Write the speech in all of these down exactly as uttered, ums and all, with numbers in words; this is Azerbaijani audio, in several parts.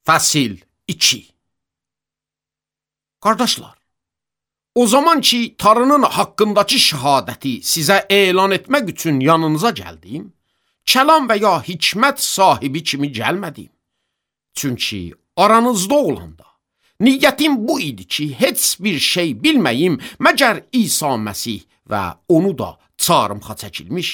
Fəsil iki. Qardaşlar, o zaman ki Tanrının haqqındakı şəhadəti sizə elan etmək üçün yanınıza gəldim, kəlam və ya hikmət sahibi kimi gəlmədim. Çünki aranızda olanda niyyətim bu idi ki, heç bir şey bilməyim məgər İsa Məsih və onu da çarmıxa çəkilmiş.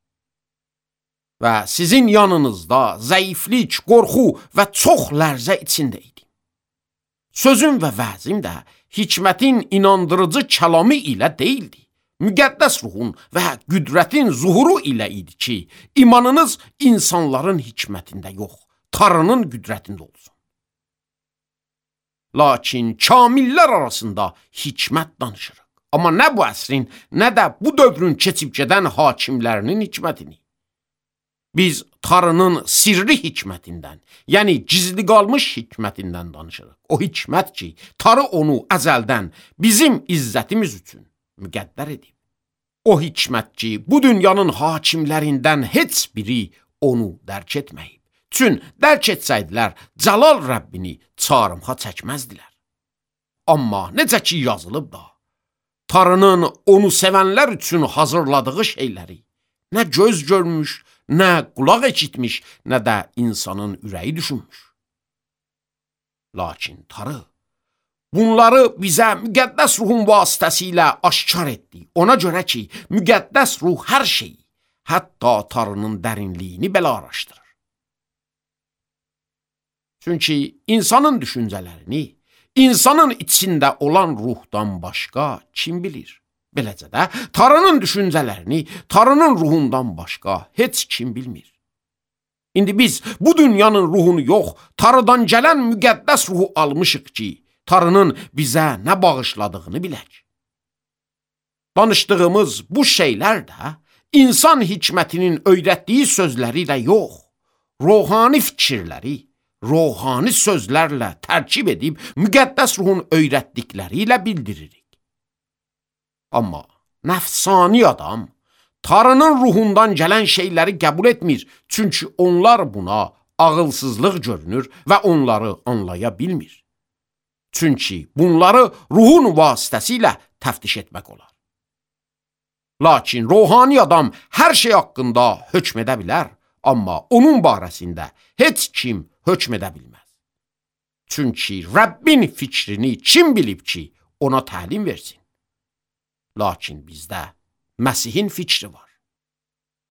Və sizin yanınızda zəiflik, qorxu və çox lərzə içində idim. Sözüm və vəzim də hikmətin inandırıcı kəlamı ilə deyildi. Müqəddəs ruhun və qüdrətin zuhuru ilə idi ki, imanınız insanların hikmətində yox, Tanrının qüdrətində olsun. Lakin kamillər arasında hikmət danışırıq. Amma nə bu əsrin, nə də bu dövrün keçib gedən hakimlərinin hikmətini. Biz Tanrının sirri hikmətindən, yəni gizli qalmış hikmətindən danışırıq. O hikmət ki, Tanrı onu əzəldən bizim izzətimiz üçün müqəddər edib. O hikmət ki, bu dünyanın hakimlərindən heç biri onu dərk etməyib. Çün dərk etsəydilər, Cəlal Rəbbini çarmıxa çəkməzdilər. Amma necə ki yazılıb da, Tanrının onu sevənlər üçün hazırladığı şeyləri nə göz görmüş, nə qulaq eşitmiş, nə də insanın ürəyi düşünmüş. Lakin Tanrı bunları bizə müqəddəs ruhun vasitəsilə aşkar etdi. Ona görə ki, müqəddəs ruh hər şeyi, hətta Tanrının dərinliyini belə araşdırır. Çünki insanın düşüncələrini, insanın içində olan ruhdan başqa kim bilir? Beləcə də Tanrının düşüncələrini, Tanrının ruhundan başqa heç kim bilmir. İndi biz bu dünyanın ruhunu yox, Tanrıdan gələn müqəddəs ruhu almışıq ki, Tanrının bizə nə bağışladığını bilək. Danışdığımız bu şeylər də insan hikmətinin öyrətdiyi sözləri də yox, ruhani fikirləri, ruhani sözlərlə tərkib edib müqəddəs ruhun öyrətdikləri ilə bildiririk. Amma nəfsani adam Tanrının ruhundan gələn şeyləri qəbul etmir, çünki onlar buna ağılsızlıq görünür və onları anlaya bilmir. Çünki bunları ruhun vasitəsilə təftiş etmək olar. Lakin ruhani adam hər şey haqqında hökm edə bilər, amma onun barəsində heç kim hökm edə bilməz. Çünki Rəbbin fikrini kim bilib ki, ona təlim versin? Lakin bizdə Məsihin fikri var.